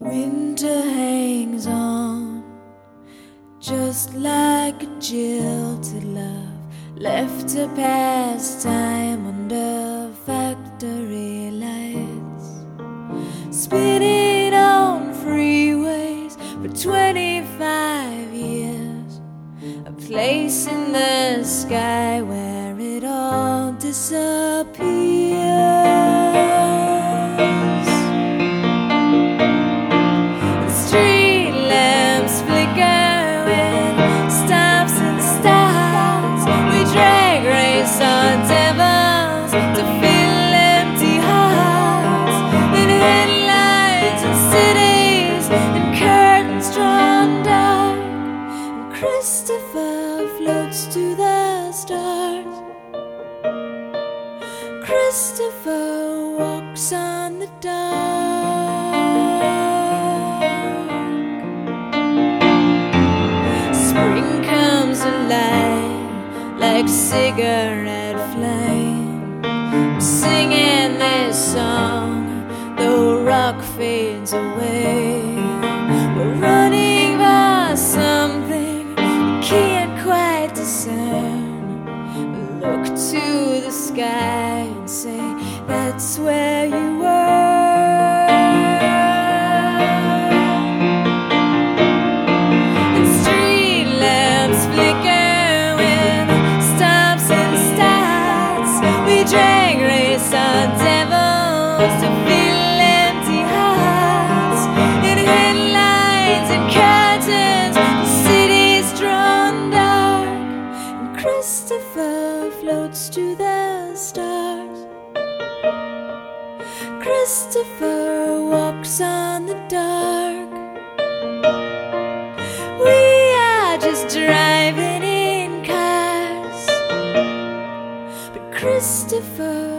Winter hangs on, just like a jilted love, left to pass time under factory lights, spinning on freeways for 25 years, a place in the sky where it all disappears. Our devils to fill empty hearts, in headlights and cities and curtains drawn dark. And Christopher floats to the stars. Christopher walks on the dark. Spring comes alive like cigarette flame. I'm singing this song, the rock fades away. We're running for something we can't quite discern. We look to the sky and say, that's where you were. And street lamps flicker, we drag race our devils to fill empty hearts, in headlights and curtains, the city's drawn dark. And Christopher floats to the stars. Christopher walks on the dark. We are just driving in cars, Christopher